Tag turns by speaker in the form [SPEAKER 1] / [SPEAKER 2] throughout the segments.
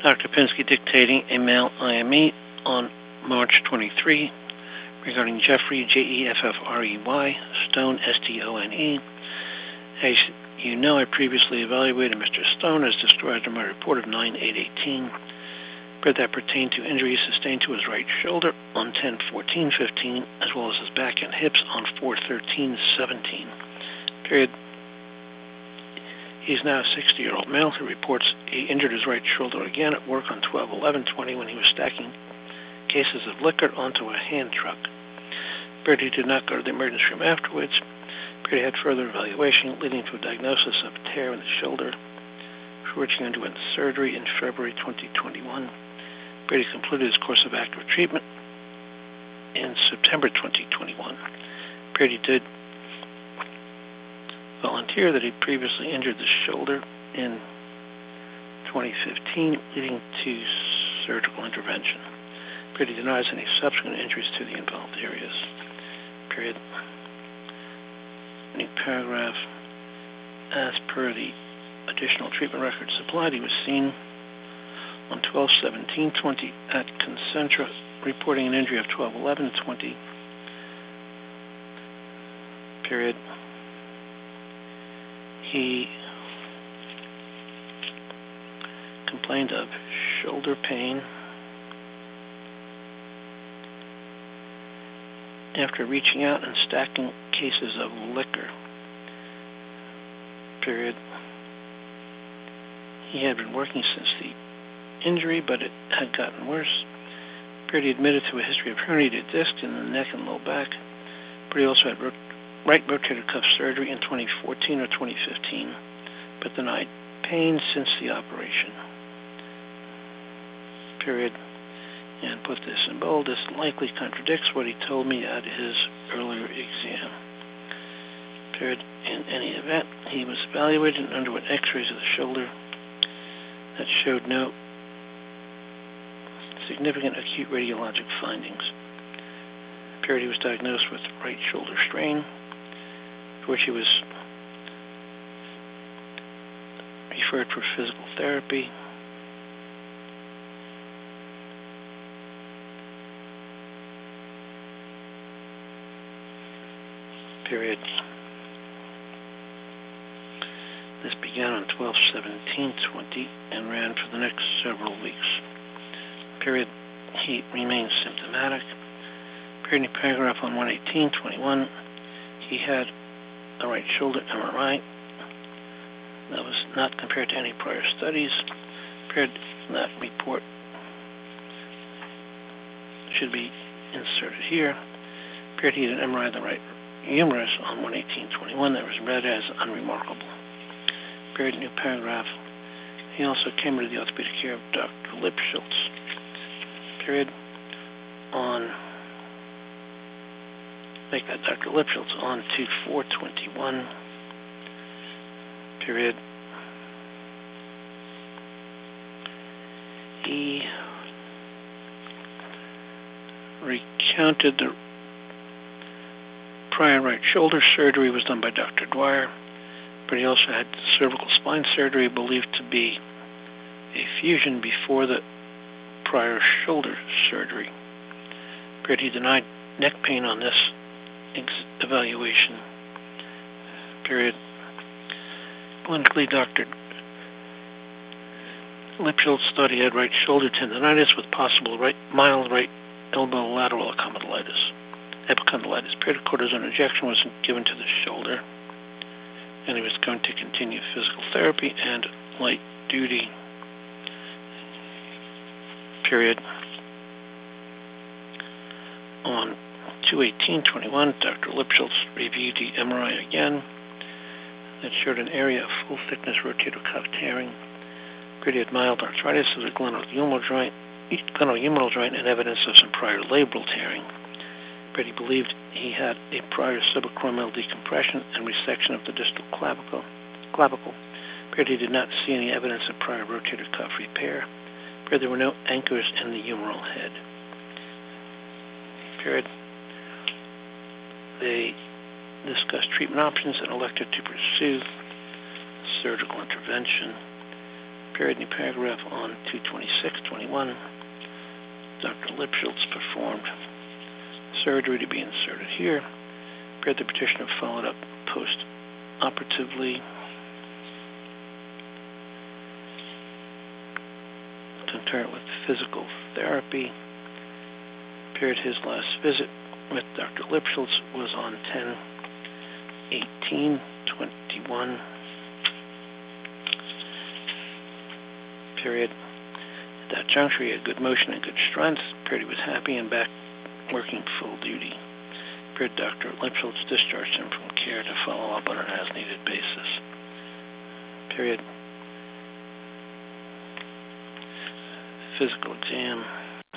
[SPEAKER 1] Dr. Pinsky dictating a mail IME on March 23 regarding Jeffrey, Jeffrey, Stone, Stone. As you know, I previously evaluated Mr. Stone as described in my report of 9/8/18. That pertained to injuries sustained to his right shoulder on 10/14/15, as well as his back and hips on 4/13/17. Period. He's now a 60-year-old male who reports he injured his right shoulder again at work on 12/11/20 when he was stacking cases of liquor onto a hand truck. He did not go to the emergency room afterwards. He had further evaluation, leading to a diagnosis of a tear in the shoulder, for which he underwent surgery in February 2021. Brady completed his course of active treatment in September 2021. Brady did volunteer that he previously injured the shoulder in 2015, leading to surgical intervention. Brady denies any subsequent injuries to the involved areas. Period. New paragraph. As per the additional treatment record supplied, he was seen on 12/17/20 at Concentra, reporting an injury of 12/11/20. Period. He complained of shoulder pain after reaching out and stacking cases of liquor. Period. He had been working since the injury, but it had gotten worse. Period. He admitted to a history of herniated disc in the neck and low back. But he also had right rotator cuff surgery in 2014 or 2015, but denied pain since the operation. Period. And put this in bold. This likely contradicts what he told me at his earlier exam. Period. In any event, he was evaluated and underwent x-rays of the shoulder that showed no significant acute radiologic findings. Period. He was diagnosed with right shoulder strain, for which he was referred for physical therapy. Period. This began on 12/17/20 and ran for the next several weeks. Period. He remains symptomatic. Period. Paragraph on 1/18/21. He had a right shoulder MRI that was not compared to any prior studies. Period. That report should be inserted here. Period. He had an MRI of the right humerus on 1/18/21 that was read as unremarkable. Period. New paragraph. He also came into the orthopedic care of Dr. Lipschultz. Period. On Dr. Lipschultz on 2/4/21. Period. He recounted the prior right shoulder surgery was done by Dr. Dwyer, but he also had cervical spine surgery believed to be a fusion before the prior shoulder surgery. Period. He denied neck pain on this evaluation. Period. Clinically, Dr. Lipschultz thought he had right shoulder tendonitis with possible mild right elbow lateral epicondylitis. Period. Cortisone injection was given to the shoulder, and he was going to continue physical therapy and light duty. Period. On 2/18/21, Dr. Lipschultz reviewed the MRI again that showed an area of full thickness rotator cuff tearing. He had mild arthritis of the glenohumeral joint and evidence of some prior labral tearing. But he believed he had a prior subacromial decompression and resection of the distal clavicle. But he did not see any evidence of prior rotator cuff repair. But there were no anchors in the humeral head. Period. They discussed treatment options and elected to pursue surgical intervention. Period. New paragraph on 2/26/21. Dr. Lipschultz performed surgery to be inserted here. Period. The petitioner followed up post-operatively. Concurrent with physical therapy. Period. His last visit with Dr. Lipschultz was on 10/18/21. Period. At that juncture, he had good motion and good strength. Period. He was happy and back working full duty. Period. Dr. Lipschultz discharged him from care to follow up on an as-needed basis. Period. Physical exam.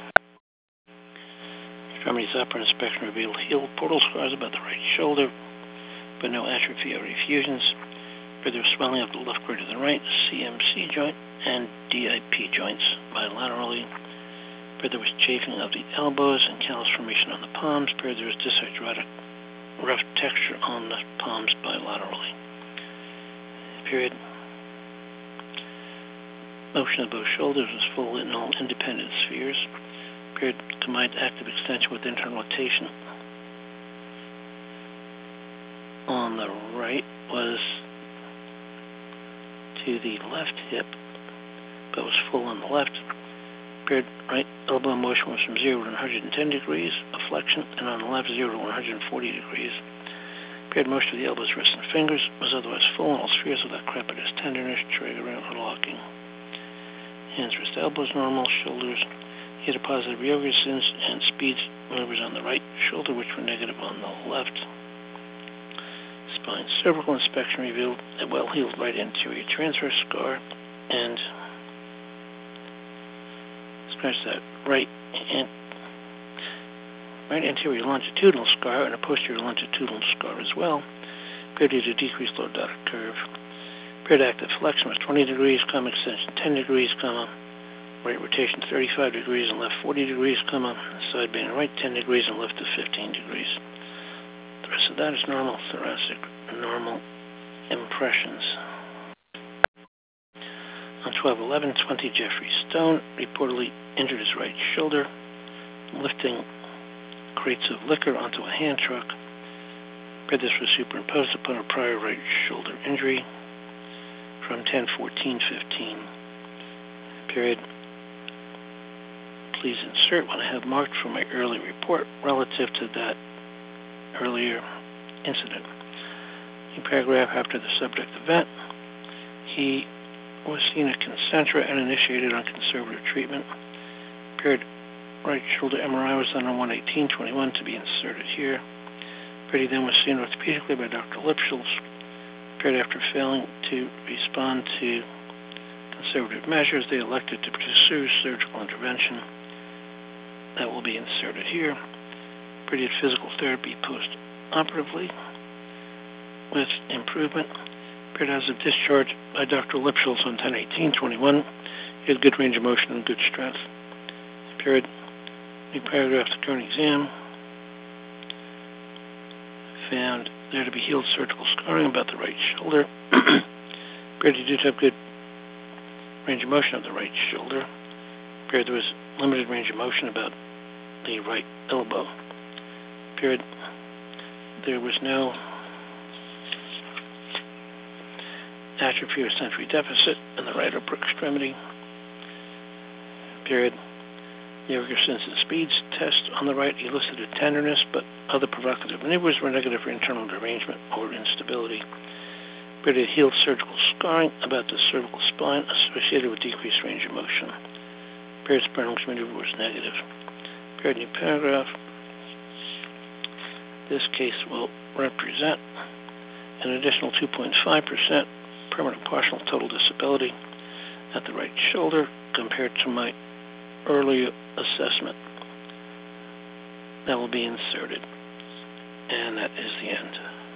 [SPEAKER 1] Extremities upper inspection revealed healed portal scars about the right shoulder, but no atrophy or effusions. There was swelling of the left greater than right, CMC joint, and DIP joints bilaterally. There was chafing of the elbows and callus formation on the palms. There was dyshydrotic rough texture on the palms bilaterally. Period. Motion of both shoulders was full in all independent spheres. Period. Combined active extension with internal rotation on the right was to the left hip, but was full on the left. Period. Right elbow motion was from 0 to 110 degrees of flexion, and on the left 0 to 140 degrees. Period. Motion of the elbows, wrists, and fingers was otherwise full in all spheres without crepitus, tenderness, triggering, or locking. Hands, wrist, elbows normal. Shoulders, he had a positive yoga sense and speed maneuvers on the right shoulder, which were negative on the left. Spine cervical inspection revealed a well-healed right anterior transverse scar and scratch that right anterior longitudinal scar and a posterior longitudinal scar as well. Period to decreased lordotic curve. Period active flexion was 20 degrees, extension 10 degrees, right rotation 35 degrees and left 40 degrees, side bending right 10 degrees and left to 15 degrees. The rest of that is normal thoracic, normal impressions. On 12/11/20, Jeffrey Stone reportedly injured his right shoulder, lifting crates of liquor onto a hand truck. This was superimposed upon a prior right shoulder injury from 10/14/15. Period. Please insert what I have marked for my early report relative to that earlier incident. In paragraph after the subject event, he was seen at Concentra and initiated on conservative treatment. Period. Right shoulder MRI was done on 1/18/21 to be inserted here. Period. He then was seen orthopedically by Dr. Lipschultz. Period. After failing to respond to conservative measures, they elected to pursue surgical intervention. That will be inserted here. Period. Physical therapy post-operatively with improvement. Period. As of discharge by Dr. Lipschultz on 10/18/21, he had good range of motion and good strength. Period. New paragraph, the current exam found there to be healed surgical scarring about the right shoulder. Period. He did have good range of motion of the right shoulder. Period. There was limited range of motion about the right elbow. Period. There was no atrophy or sensory deficit in the right upper extremity. Period. The Yoga Sensitive Speeds test on the right elicited tenderness, but other provocative maneuvers were negative for internal derangement or instability. Period. Healed surgical scarring about the cervical spine associated with decreased range of motion. Period. Sperling's maneuver was negative. Period. New paragraph. This case will represent an additional 2.5% permanent partial total disability at the right shoulder compared to my earlier assessment. That will be inserted. And that is the end.